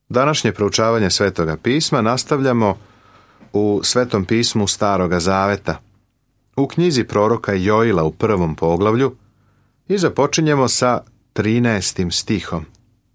Današnje proučavanje Svetoga pisma nastavljamo u Svetom pismu Staroga Zaveta, u knjizi proroka Joila u 1. poglavlju i započinjemo sa 13. stihom.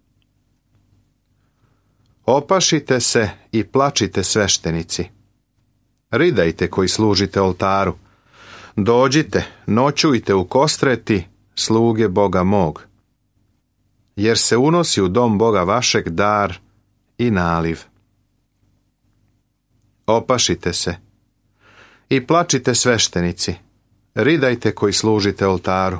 Opašite se i plačite sveštenici. Ridajte koji služite oltaru. Dođite, noćujte u kostreti, sluge Boga mog. Jer se unosi u dom Boga vašeg dar i naliv. Opašite se i plačite sveštenici. Ridajte koji služite oltaru.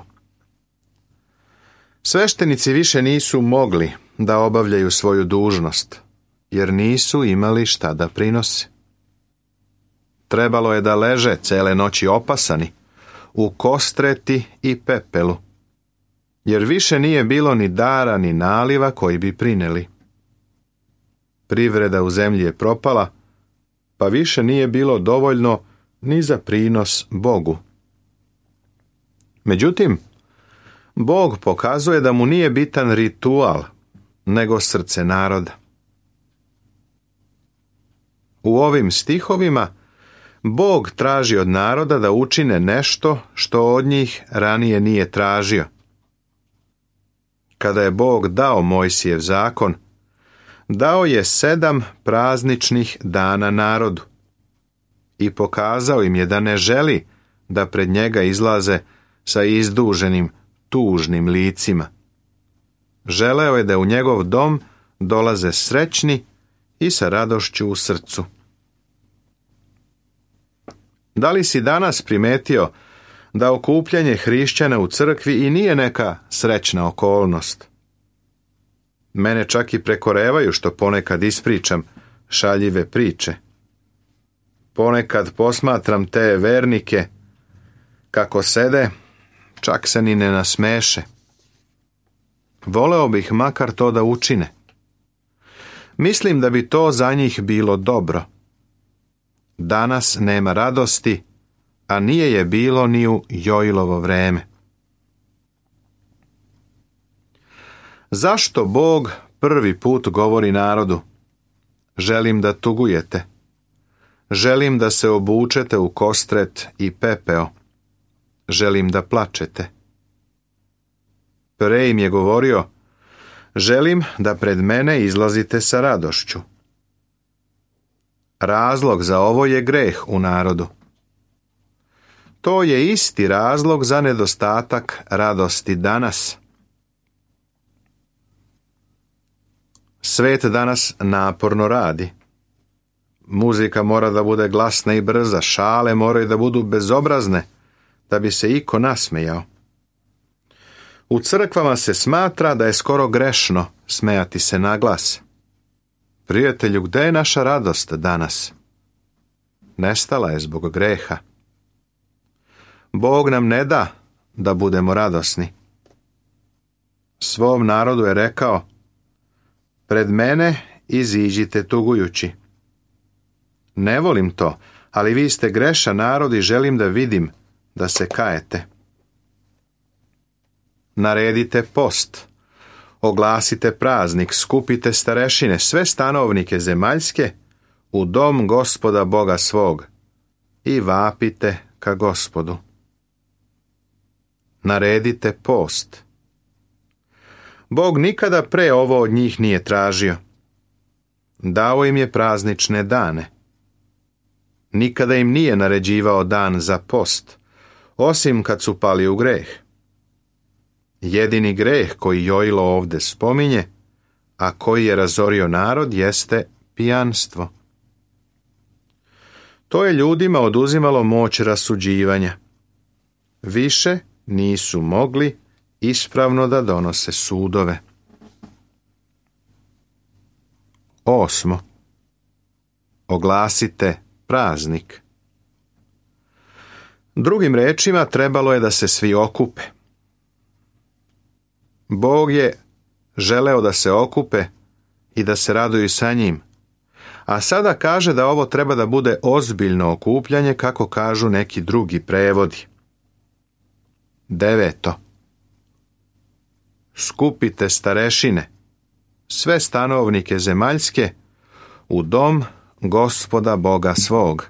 Sveštenici više nisu mogli da obavljaju svoju dužnost, jer nisu imali šta da prinose. Trebalo je da leže cele noći opasani, u kostreti i pepelu, jer više nije bilo ni dara ni naliva koji bi prineli. Privreda u zemlji je propala, pa više nije bilo dovoljno ni za prinos Bogu. Međutim, Bog pokazuje da mu nije bitan ritual, nego srce naroda. U ovim stihovima Bog traži od naroda da učine nešto što od njih ranije nije tražio. Kada je Bog dao Mojsijev zakon, dao je 7 prazničnih dana narodu i pokazao im je da ne želi da pred njega izlaze sa izduženim, tužnim licima. Želeo je da u njegov dom dolaze srećni i sa radošću u srcu. Da li si danas primetio da okupljanje hrišćana u crkvi i nije neka srećna okolnost? Mene čak i prekorevaju što ponekad ispričam šaljive priče. Ponekad posmatram te vernike kako sede, čak se ni ne nasmeše. Voleo bih makar to da učine. Mislim da bi to za njih bilo dobro. Danas nema radosti, a nije je bilo ni u Joilovo vreme. Zašto Bog prvi put govori narodu? Želim da tugujete. Želim da se obučete u kostret i pepeo. Želim da plačete. Pre im je govorio, želim da pred mene izlazite sa radošću. Razlog za ovo je greh u narodu. To je isti razlog za nedostatak radosti danas. Svet danas naporno radi. Muzika mora da bude glasna i brza, šale moraju da budu bezobrazne, da bi se iko nasmejao. U crkvama se smatra da je skoro grešno smejati se na glas. Prijatelju, gde je naša radost danas? Nestala je zbog greha. Bog nam ne da da budemo radosni. Svom narodu je rekao, pred mene iziđite tugujući. Ne volim to, ali vi ste grešan narod i želim da vidim da se kajete. Naredite post, oglasite praznik, skupite starešine, sve stanovnike zemaljske u dom Gospoda Boga svog i vapite ka Gospodu. Naredite post. Bog nikada pre ovo od njih nije tražio. Dao im je praznične dane. Nikada im nije naređivao dan za post, osim kad su pali u greh. Jedini greh koji Joilo ovde spominje, a koji je razorio narod, jeste pijanstvo. To je ljudima oduzimalo moć rasuđivanja. Više nisu mogli ispravno da donose sudove. 8. Oglasite praznik. Drugim rečima, trebalo je da se svi okupe. Bog je želeo da se okupe i da se raduju sa njim, a sada kaže da ovo treba da bude ozbiljno okupljanje, kako kažu neki drugi prevodi. 9. Skupite starešine, sve stanovnike zemaljske, u dom Gospoda Boga svog.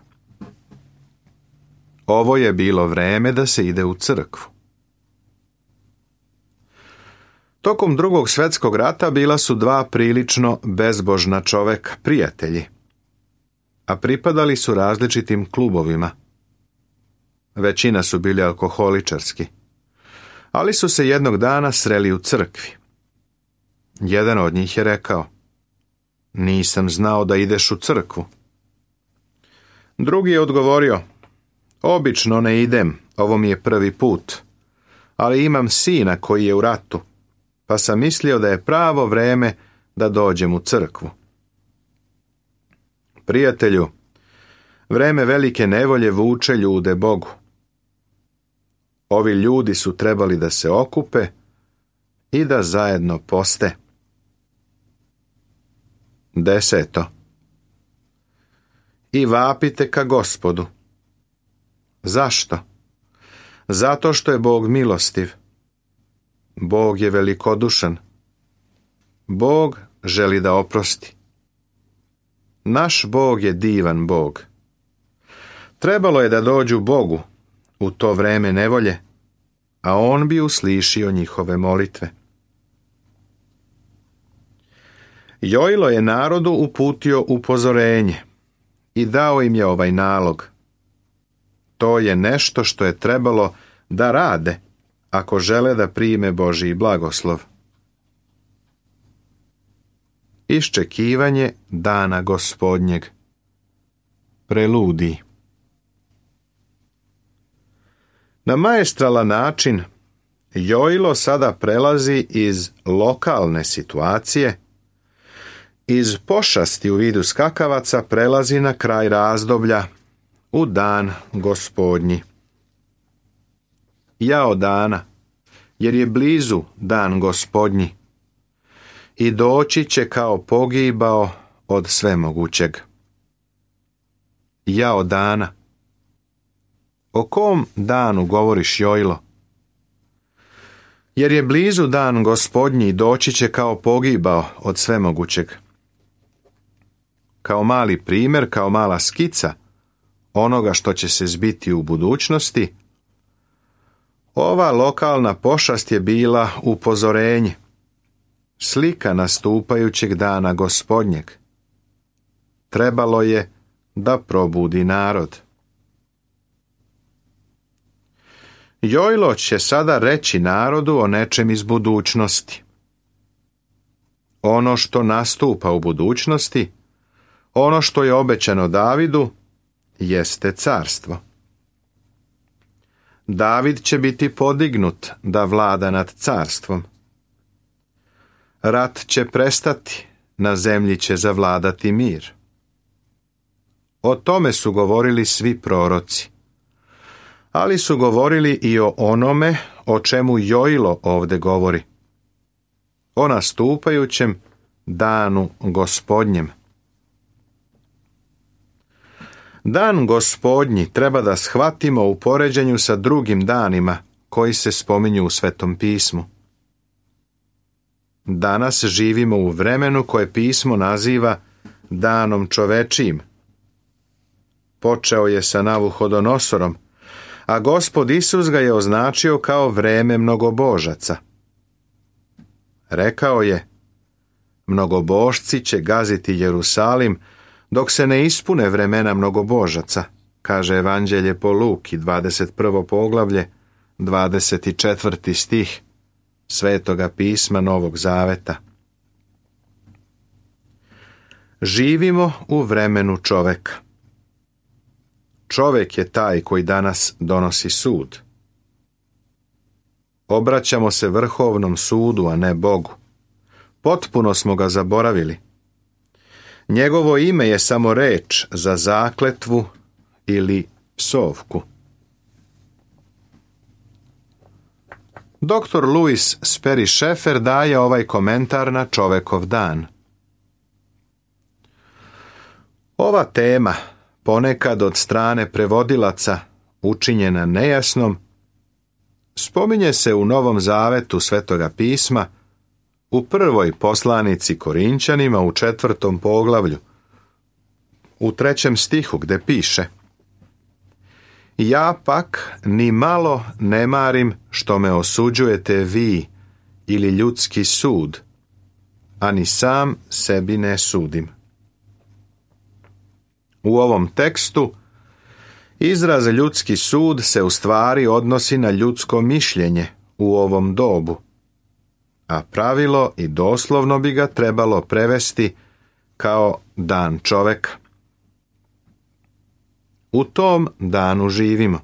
Ovo je bilo vreme da se ide u crkvu. Tokom Drugog svjetskog rata bila su dva prilično bezbožna čoveka, prijatelji, a pripadali su različitim klubovima. Većina su bili alkoholičarski, ali su se jednog dana sreli u crkvi. Jedan od njih je rekao: "Nisam znao da ideš u crkvu." Drugi je odgovorio: "Obično ne idem, ovo mi je prvi put, ali imam sina koji je u ratu, pa sam mislio da je pravo vreme da dođem u crkvu." Prijatelju, vreme velike nevolje vuče ljude Bogu. Ovi ljudi su trebali da se okupe i da zajedno poste. 10. I vapite ka Gospodu. Zašto? Zato što je Bog milostiv. Bog je velikodušan. Bog želi da oprosti. Naš Bog je divan Bog. Trebalo je da dođu Bogu u to vreme nevolje, a on bi uslišio njihove molitve. Jojlo je narodu uputio upozorenje i dao im je ovaj nalog. To je nešto što je trebalo da rade ako žele da prime Božji blagoslov. Iščekivanje dana Gospodnjeg. Preludij. Na maestralan način Jojlo sada prelazi iz lokalne situacije, iz pošasti u vidu skakavaca prelazi na kraj razdoblja, u dan Gospodnji. Jao dana, jer je blizu dan Gospodnji i doći će kao pogibao od svemogućeg. Jao dana. O kom danu govoriš, Jojlo? Jer je blizu dan Gospodnji i doći će kao pogibao od svemogućeg. Kao mali primjer, kao mala skica onoga što će se zbiti u budućnosti, ova lokalna pošast je bila upozorenje, slika nastupajućeg dana Gospodnjeg. Trebalo je da probudi narod. Jojlo će sada reći narodu o nečem iz budućnosti. Ono što nastupa u budućnosti, ono što je obećano Davidu, jeste carstvo. David će biti podignut da vlada nad carstvom. Rat će prestati, na zemlji će zavladati mir. O tome su govorili svi proroci, ali su govorili i o onome o čemu Jojlo ovdje govori, o nastupajućem danu Gospodnjem. Dan Gospodnji treba da shvatimo u poređenju sa drugim danima koji se spominju u Svetom pismu. Danas živimo u vremenu koje pismo naziva danom čovečijim. Počeo je sa Navuhodonosorom, a Gospod Isus ga je označio kao vreme mnogobožaca. Rekao je: "Mnogobožci će gaziti Jerusalim dok se ne ispune vremena mnogobožaca", kaže Evanđelje po Luki, 21. poglavlje, 24. stih Svetoga pisma Novog Zaveta. Živimo u vremenu čoveka. Čovjek je taj koji danas donosi sud. Obraćamo se Vrhovnom sudu, a ne Bogu. Potpuno smo ga zaboravili. Njegovo ime je samo reč za zakletvu ili psovku. Dr. Louis Sperry Chafer daje ovaj komentar na čovekov dan. Ova tema, ponekad od strane prevodilaca učinjena nejasnom, spominje se u Novom Zavetu Svetoga pisma U prvoj poslanici Korinćanima u 4. poglavlju, u 3. stihu gdje piše: Ja pak ni malo ne marim što me osuđujete vi ili ljudski sud, a ni sam sebi ne sudim. U ovom tekstu izraz ljudski sud se u stvari odnosi na ljudsko mišljenje u ovom dobu, a pravilo i doslovno bi ga trebalo prevesti kao dan čoveka. U tom danu živimo.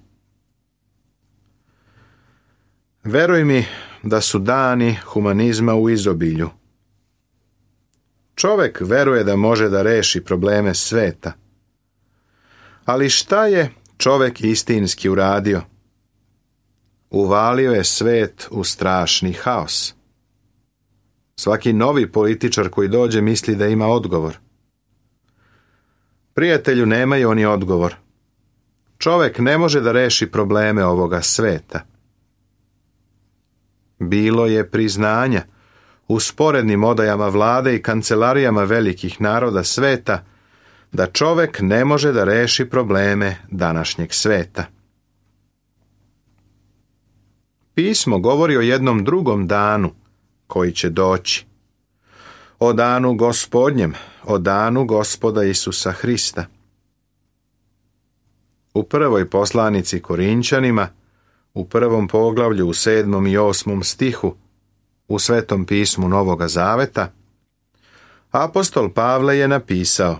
Veruj mi da su dani humanizma u izobilju. Čovek veruje da može da reši probleme sveta. Ali šta je čovek istinski uradio? Uvalio je svet u strašni haos. Svaki novi političar koji dođe misli da ima odgovor. Prijatelju, nemaju oni odgovor. Čovek ne može da reši probleme ovoga sveta. Bilo je priznanja u sporednim odajama vlade i kancelarijama velikih naroda sveta da čovek ne može da reši probleme današnjeg sveta. Pismo govori o jednom drugom danu koji će doći. O danu Gospodnjem, o danu Gospoda Isusa Hrista. U prvoj poslanici Korinćanima, u 1. poglavlju, u 7. i 8. stihu, u Svetom pismu Novoga Zaveta, apostol Pavle je napisao: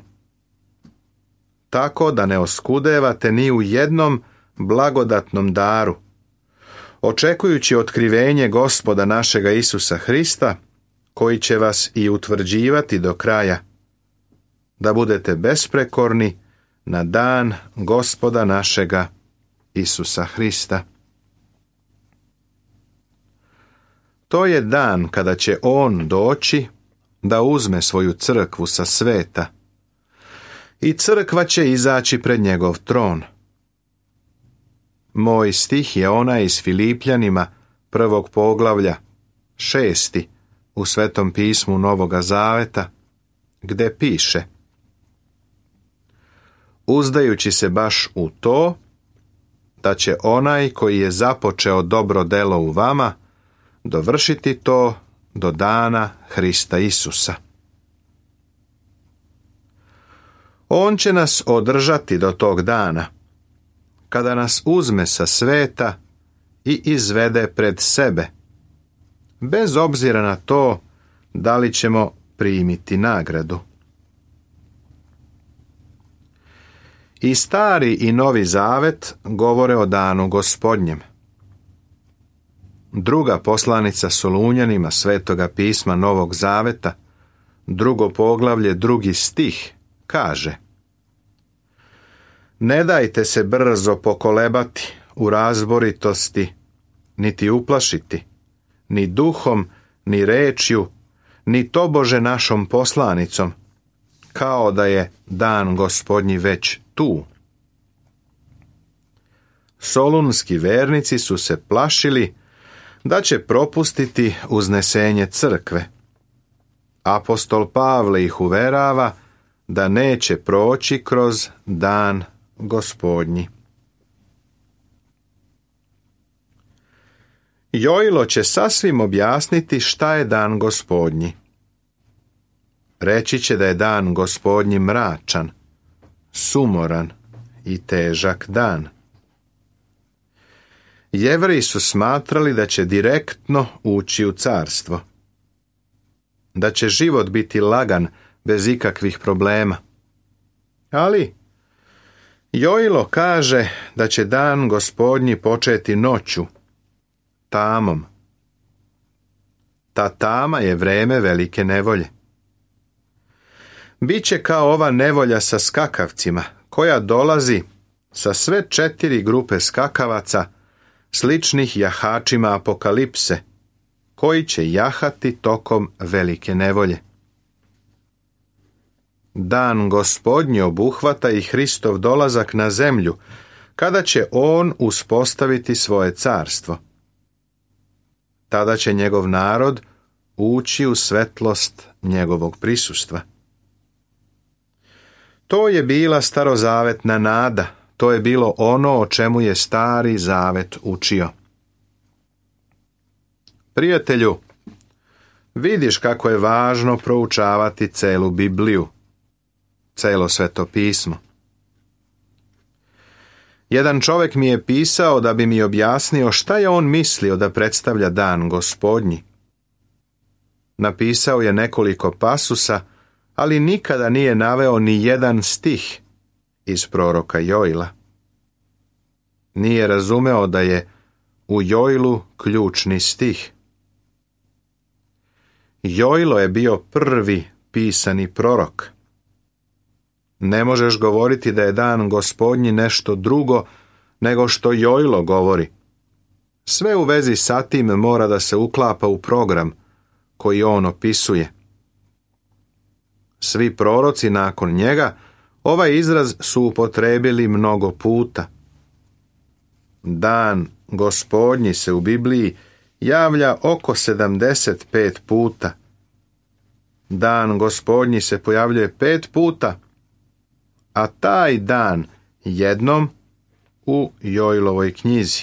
Tako da ne oskudevate ni u jednom blagodatnom daru, očekujući otkrivenje Gospoda našega Isusa Hrista, koji će vas i utvrđivati do kraja, da budete besprekorni na dan Gospoda našega Isusa Hrista. To je dan kada će on doći da uzme svoju crkvu sa sveta i crkva će izaći pred njegov tron. Moj stih je onaj iz Filipljanima 1. poglavlja 6. u Svetom pismu Novoga Zaveta, gde piše: Uzdajući se baš u to, da će onaj koji je započeo dobro delo u vama dovršiti to do dana Hrista Isusa. On će nas održati do tog dana, kada nas uzme sa sveta i izvede pred sebe, bez obzira na to da li ćemo primiti nagradu. I Stari i Novi Zavet govore o danu Gospodnjem. Druga poslanica Solunjanima Svetoga pisma Novog Zaveta, 2. poglavlje, 2. stih, kaže: Ne dajte se brzo pokolebati u razboritosti, niti uplašiti, ni duhom, ni rečju, ni tobože našom poslanicom, kao da je dan Gospodnji već tu. Solunski vernici su se plašili da će propustiti uznesenje crkve. Apostol Pavle ih uverava da neće proći kroz dan Gospodnji. Jojlo će sasvim objasniti šta je dan Gospodnji. Reći će da je dan Gospodnji mračan, sumoran i težak dan. Jevreji su smatrali da će direktno ući u carstvo, da će život biti lagan bez ikakvih problema. Ali Jojlo kaže da će dan Gospodnji početi noću, tamom. Ta tama je vreme velike nevolje. Biće kao ova nevolja sa skakavcima, koja dolazi sa sve 4 grupe skakavaca, sličnih jahačima apokalipse, koji će jahati tokom velike nevolje. Dan Gospodnji obuhvata i Hristov dolazak na zemlju, kada će on uspostaviti svoje carstvo. Tada će njegov narod ući u svetlost njegovog prisustva. To je bila starozavetna nada, to je bilo ono o čemu je Stari Zavet učio. Prijatelju, vidiš kako je važno proučavati celu Bibliju, celo Sveto pismo. Jedan čovjek mi je pisao da bi mi objasnio šta je on mislio da predstavlja dan Gospodnji. Napisao je nekoliko pasusa, ali nikada nije naveo ni jedan stih iz proroka Joila. Nije razumeo da je u Joilu ključni stih. Joilo je bio prvi pisani prorok. Ne možeš govoriti da je dan Gospodnji nešto drugo nego što Joilo govori. Sve u vezi sa tim mora da se uklapa u program koji on opisuje. Svi proroci nakon njega ovaj izraz su upotrebili mnogo puta. Dan Gospodnji se u Bibliji javlja oko 75 puta. Dan Gospodnji se pojavljuje 5 puta, a taj dan jednom u Joilovoj knjizi.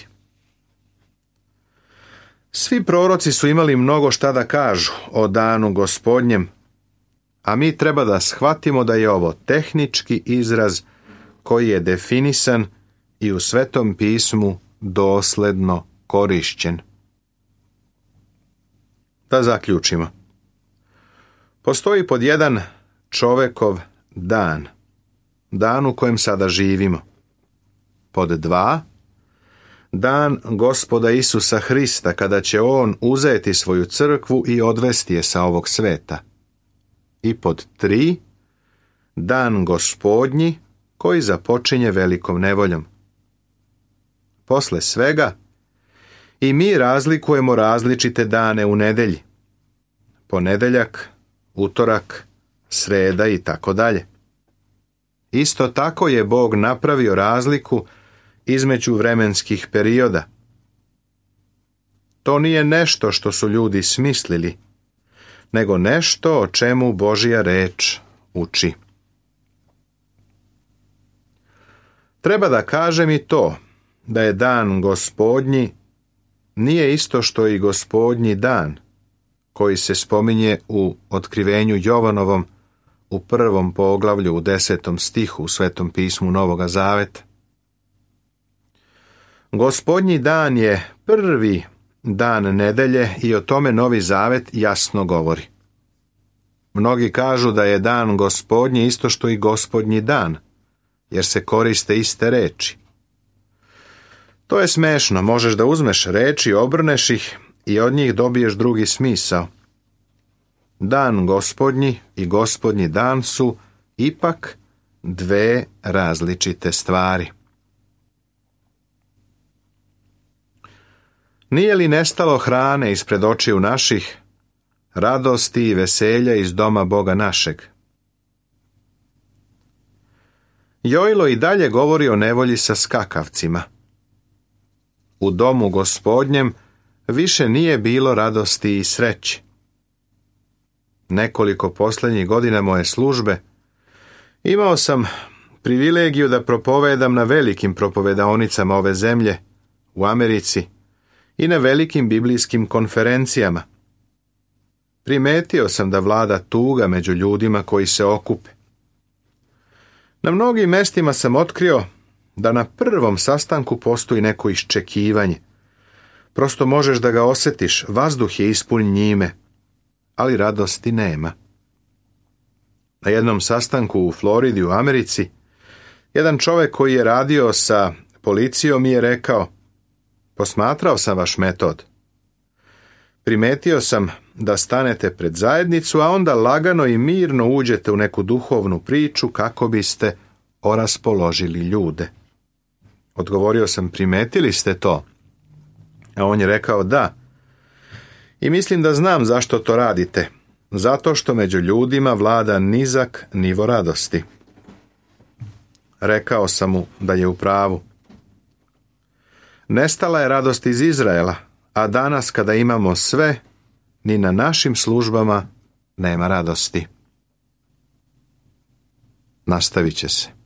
Svi proroci su imali mnogo šta da kažu o danu Gospodnjem, a mi treba da shvatimo da je ovo tehnički izraz koji je definisan i u Svetom pismu dosledno korišćen. Da zaključimo. Postoji pod jedan čovekov dan, dan u kojem sada živimo. Pod dva, dan Gospoda Isusa Hrista, kada će on uzeti svoju crkvu i odvesti je sa ovog sveta. I pod tri, dan Gospodnji, koji započinje velikom nevoljom. Posle svega, i mi razlikujemo različite dane u nedelji. Ponedeljak, utorak, sreda i tako dalje. Isto tako je Bog napravio razliku između vremenskih perioda. To nije nešto što su ljudi smislili, nego nešto o čemu Božja reč uči. Treba da kažem i to, da je dan Gospodnji nije isto što i Gospodnji dan, koji se spominje u Otkrivenju Jovanovom u 1. poglavlju u 10. stihu u Svetom pismu Novoga Zaveta. Gospodnji dan je prvi dan nedelje i o tome Novi Zavet jasno govori. Mnogi kažu da je dan Gospodnji isto što i Gospodnji dan, jer se koriste iste reči. To je smešno, možeš da uzmeš reči, obrneš ih i od njih dobiješ drugi smisao. Dan Gospodnji i Gospodnji dan su ipak dve različite stvari. Nije li nestalo hrane ispred očiju naših, radosti i veselja iz doma Boga našeg? Joilo i dalje govori o nevolji sa skakavcima. U domu Gospodnjem više nije bilo radosti i sreći. Nekoliko posljednjih godina moje službe imao sam privilegiju da propovedam na velikim propovedaonicama ove zemlje, u Americi i na velikim biblijskim konferencijama. Primetio sam da vlada tuga među ljudima koji se okupe. Na mnogim mestima sam otkrio da na prvom sastanku postoji neko iščekivanje. Prosto možeš da ga osjetiš, vazduh je ispunjen njime, ali radosti nema. Na jednom sastanku u Floridi u Americi, jedan čovjek koji je radio sa policijom mi je rekao: posmatrao sam vaš metod. Primetio sam da stanete pred zajednicu, a onda lagano i mirno uđete u neku duhovnu priču kako biste oraspoložili ljude. Odgovorio sam: primetili ste to? A on je rekao: da. I mislim da znam zašto to radite. Zato što među ljudima vlada nizak nivo radosti. Rekao sam mu da je u pravu. Nestala je radost iz Izraela, a danas kada imamo sve, ni na našim službama nema radosti. Nastavit će se.